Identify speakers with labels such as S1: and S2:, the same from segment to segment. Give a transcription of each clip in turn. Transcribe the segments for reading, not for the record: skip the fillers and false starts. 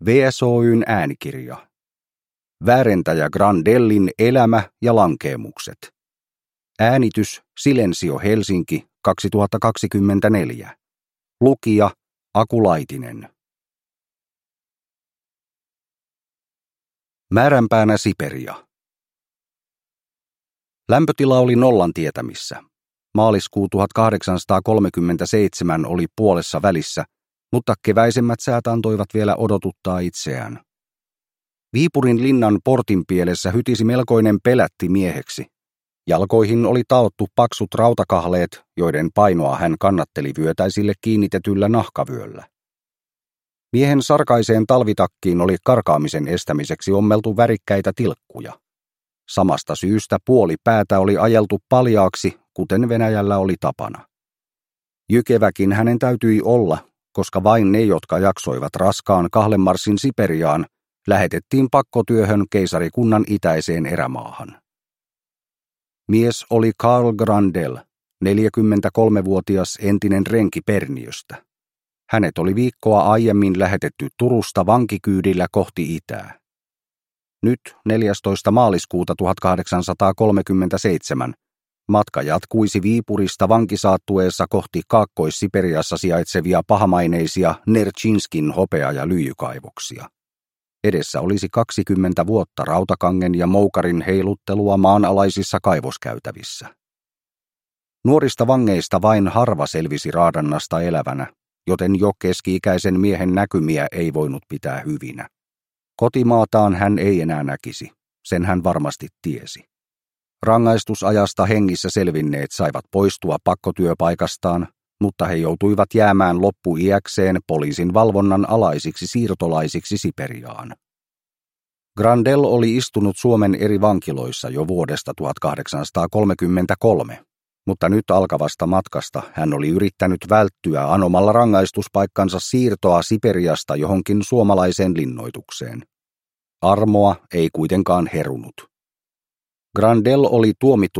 S1: VSOY:n äänikirja. Väärentäjä Grandellin elämä ja lankeemukset. Äänitys Silensio Helsinki 2024. Lukija Aku Laitinen. Määränpäänä Siperia. Lämpötila oli nollan tietämissä. Maaliskuu 1837 oli puolessa välissä, mutta keväisemmät säät antoivat vielä odotuttaa itseään. Viipurin linnan portinpielessä hytisi melkoinen pelätti mieheksi. Jalkoihin oli taottu paksut rautakahleet, joiden painoa hän kannatteli vyötäisille kiinnitetyllä nahkavyöllä. Miehen sarkaiseen talvitakkiin oli karkaamisen estämiseksi ommeltu värikkäitä tilkkuja. Samasta syystä puoli päätä oli ajeltu paljaaksi, kuten Venäjällä oli tapana. Jykeväkin hänen täytyi olla, koska vain ne, jotka jaksoivat raskaan kahlemarssin Siperiaan, lähetettiin pakkotyöhön keisarikunnan itäiseen erämaahan. Mies oli Karl Grandel, 43-vuotias entinen renki Perniöstä. Hänet oli viikkoa aiemmin lähetetty Turusta vankikyydillä kohti itää. Nyt 14. maaliskuuta 1837 matka jatkuisi Viipurista vankisaattueessa kohti Kaakkois-Siperiassa sijaitsevia pahamaineisia Nerchinskin hopea- ja lyijykaivoksia. Edessä olisi 20 vuotta rautakangen ja moukarin heiluttelua maanalaisissa kaivoskäytävissä. Nuorista vangeista vain harva selvisi raadannasta elävänä, joten jo keski-ikäisen miehen näkymiä ei voinut pitää hyvinä. Kotimaataan hän ei enää näkisi, sen hän varmasti tiesi. Rangaistusajasta hengissä selvinneet saivat poistua pakkotyöpaikastaan, mutta he joutuivat jäämään loppuiäkseen poliisin valvonnan alaisiksi siirtolaisiksi Siperiaan. Grandel oli istunut Suomen eri vankiloissa jo vuodesta 1833, mutta nyt alkavasta matkasta hän oli yrittänyt välttyä anomalla rangaistuspaikkansa siirtoa Siperiasta johonkin suomalaiseen linnoitukseen. Armoa ei kuitenkaan herunut. Grandel oli tuomittu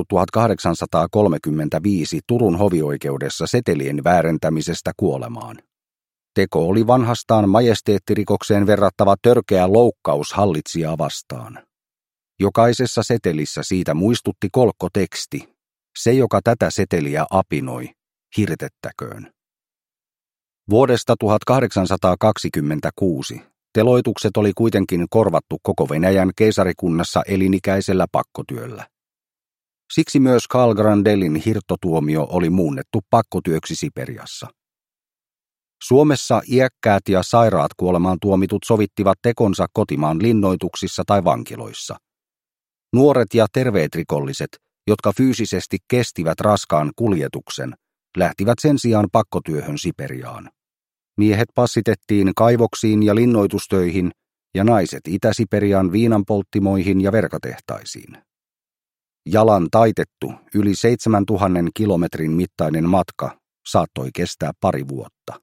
S1: 1835 Turun hovioikeudessa setelien väärentämisestä kuolemaan. Teko oli vanhastaan majesteettirikokseen verrattava törkeä loukkaus hallitsijaa vastaan. Jokaisessa setelissä siitä muistutti kolkkoteksti: se, joka tätä seteliä apinoi, hirtettäköön. Vuodesta 1826 teloitukset oli kuitenkin korvattu koko Venäjän keisarikunnassa elinikäisellä pakkotyöllä. Siksi myös Karl Grandelin hirttotuomio oli muunnettu pakkotyöksi Siperiassa. Suomessa iäkkäät ja sairaat kuolemaan tuomitut sovittivat tekonsa kotimaan linnoituksissa tai vankiloissa. Nuoret ja terveet rikolliset, jotka fyysisesti kestivät raskaan kuljetuksen, lähtivät sen sijaan pakkotyöhön Siperiaan. Miehet passitettiin kaivoksiin ja linnoitustöihin ja naiset Itä-Siperian viinanpolttimoihin ja verkatehtaisiin. Jalan taitettu yli 7000 kilometrin mittainen matka saattoi kestää pari vuotta.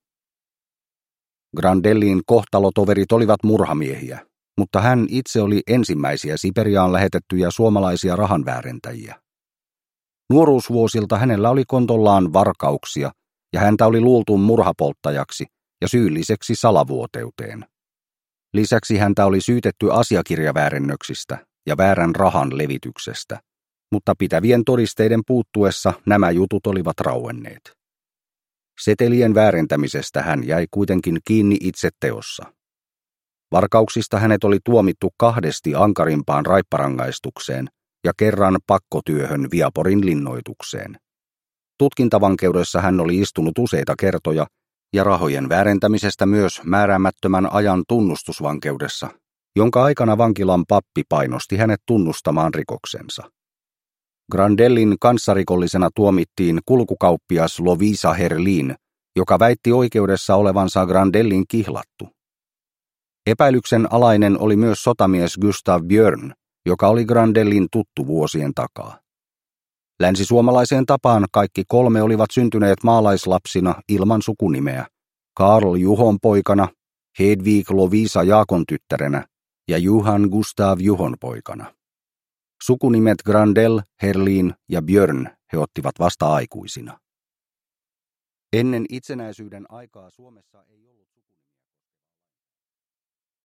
S1: Grandellin kohtalotoverit olivat murhamiehiä, mutta hän itse oli ensimmäisiä Siperiaan lähetettyjä suomalaisia rahanväärentäjiä. Nuoruusvuosilta hänellä oli kontollaan varkauksia ja häntä oli luultu murhapolttajaksi ja syylliseksi salavuoteuteen. Lisäksi häntä oli syytetty asiakirjaväärennöksistä ja väärän rahan levityksestä, mutta pitävien todisteiden puuttuessa nämä jutut olivat rauenneet. Setelien väärentämisestä hän jäi kuitenkin kiinni itse teossa. Varkauksista hänet oli tuomittu 2 ankarimpaan raipparangaistukseen ja kerran pakkotyöhön Viaporin linnoitukseen. Tutkintavankeudessa hän oli istunut useita kertoja ja rahojen väärentämisestä myös määräämättömän ajan tunnustusvankeudessa, jonka aikana vankilan pappi painosti hänet tunnustamaan rikoksensa. Grandellin kanssarikollisena tuomittiin kulkukauppias Lovisa Herlin, joka väitti oikeudessa olevansa Grandellin kihlattu. Epäilyksen alainen oli myös sotamies Gustav Björn, joka oli Grandellin tuttu vuosien takaa. Länsisuomalaiseen tapaan kaikki 3 olivat syntyneet maalaislapsina ilman sukunimeä, Karl Juhon poikana, Hedvig Lovisa Jaakon tyttärenä ja Johan Gustav Juhon poikana. Sukunimet Grandel, Herlin ja Björn he ottivat vasta aikuisina. Ennen itsenäisyyden aikaa Suomessa ei ollut